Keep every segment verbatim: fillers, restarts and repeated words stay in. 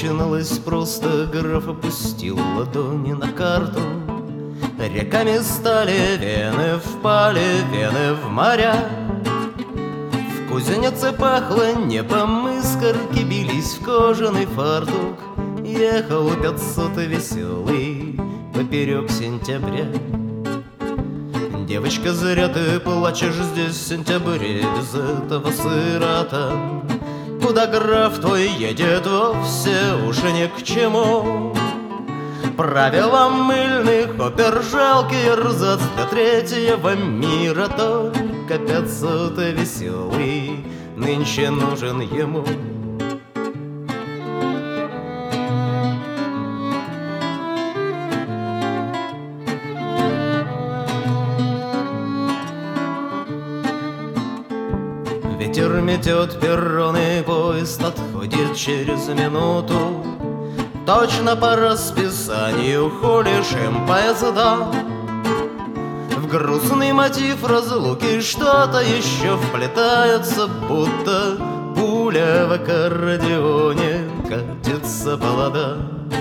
начиналось просто. Граф опустил ладони на карту. Реками стали вены, впали вены в моря. В кузнице пахло небом, искорки бились в кожаный фартук. Ехал пятьсот веселый поперек сентября. Девочка, зря ты плачешь, здесь в сентябре без этого сырота. Куда граф твой едет, вовсе уж ни к чему. Правила мыльных опер жалкий рзац для третьего мира. Только пятьсот веселый нынче нужен ему. Ветер метет перроны, поезд отходит через минуту. Точно по расписанию холишем поезда. В грустный мотив разлуки что-то еще вплетается, будто пуля в аккордеоне катится по вода.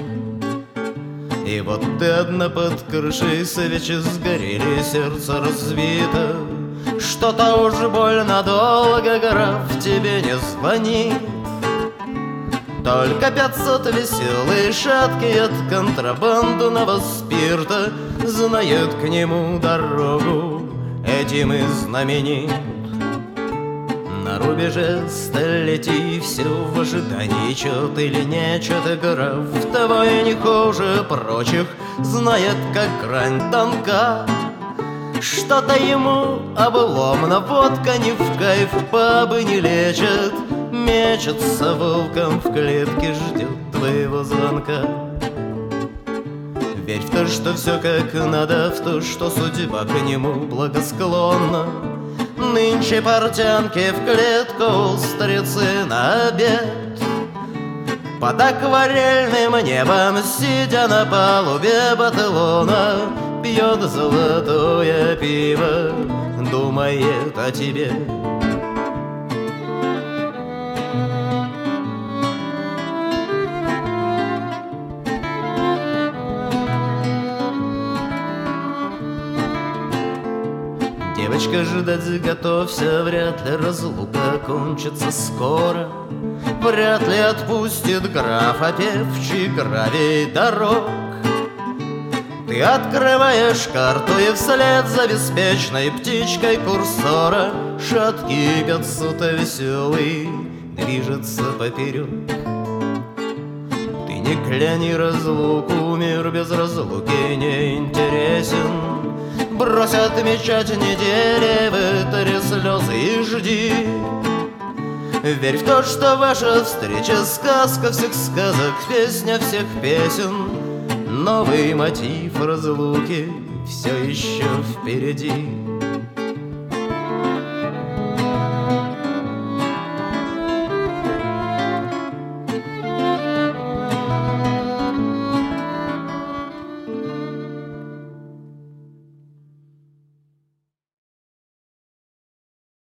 И вот ты одна под крышей, свечи сгорели, сердце разбито. Что-то уж больно долго граф тебе не звонит. Только пятьсот веселый, шаткий от контрабандного спирта, знает к нему дорогу, этим и знаменит. На рубеже столетий все в ожидании, чё-то или не чё-то граф твой не хуже прочих, знает, как грань тонка. Что-то ему обломно, водка не в кайф, бабы не лечат. Мечется волком в клетке, ждет твоего звонка. Верь в то, что все как надо, в то, что судьба к нему благосклонна. Нынче портянки в клетку, устрицы на обед. Под акварельным небом, сидя на палубе Батылона, пьет золотое пиво, думает о тебе. Девочка, ждать готовься, вряд ли разлука кончится скоро. Вряд ли отпустит графа певчий гравий дорог. Ты открываешь карту и вслед за беспечной птичкой курсора шаткий пятьсот веселый движется поперек. Ты не кляни разлуку, мир без разлуки не интересен. Брось отмечать недели, вытри слезы и жди. Верь в то, что ваша встреча — сказка всех сказок, песня всех песен. Новый мотив разлуки все еще впереди.